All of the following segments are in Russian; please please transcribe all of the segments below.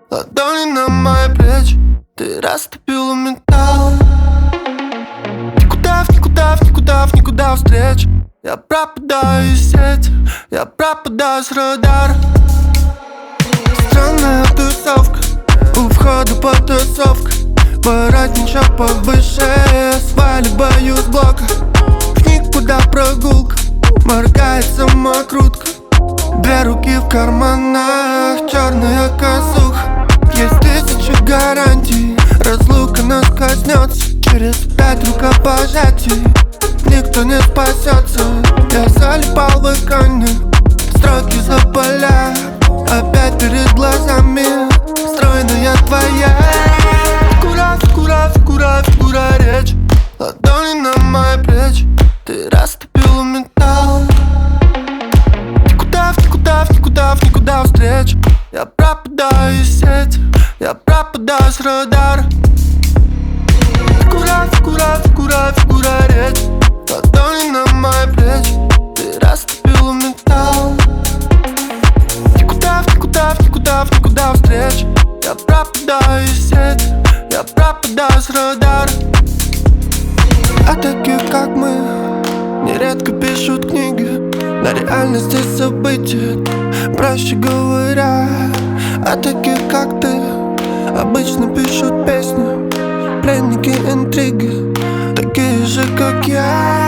ладони на мои плечи. Ты растопила металл. Никуда, в никуда, в никуда, в никуда встреч. Я пропадаю из сети, я пропадаю с радара. Странная тусовка, у входа потасовка. Воротничок повыше, сваливаю с блока. В никуда прогулка, моргает самокрутка. Две руки в карманах, черная косуха. Есть 1000 гарантий, разлука нас коснется. Через 5 рукопожатий никто не спасется. Я залипал в экране, строки запаля. Опять перед глазами стройная твоя фигура, фигура, фигура, фигура речи. Ладони на мои плечи. Ты растопила металл. Никуда, в никуда, в никуда, в никуда встреч. Я пропадаю из сети, я пропадаю с радара. Фигура, фигура, фигура, фигура речи. Ладони на мои плечи. Ты растопила металл. Никуда, в никуда, в никуда, в никуда встреч. Я пропадаю из сети, я пропадаю с радара. А такие как мы нередко пишут книги на реальности событий, проще говоря. А такие как ты обычно пишут песни, пленники интриги, такие же как я.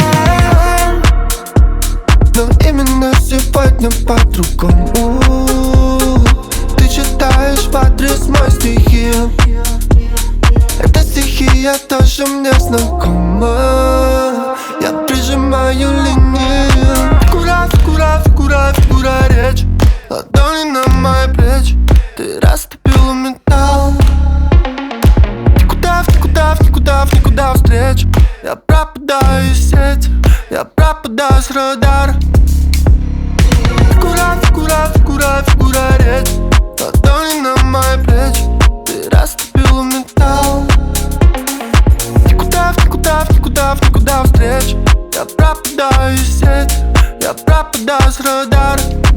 Но именно сегодня по-другому. Ты читаешь в адрес мои стихи. Эта стихия тоже мне знакома. Я прижимаю линию. Фигура, фигура, фигура, фигура речи. Ладони на мои плечи. Ты растопила металл. Никуда, в никуда, в никуда, в никуда встреч. Я пропадаю из сети, я пропадаю с радара. Фигура, фигура, фигура, фигура речи. Ладони на мои плечи. Ты растопила металл. Никуда, в никуда, в никуда, в никуда встреч. Я пропадаю из сети, я пропадаю с радара.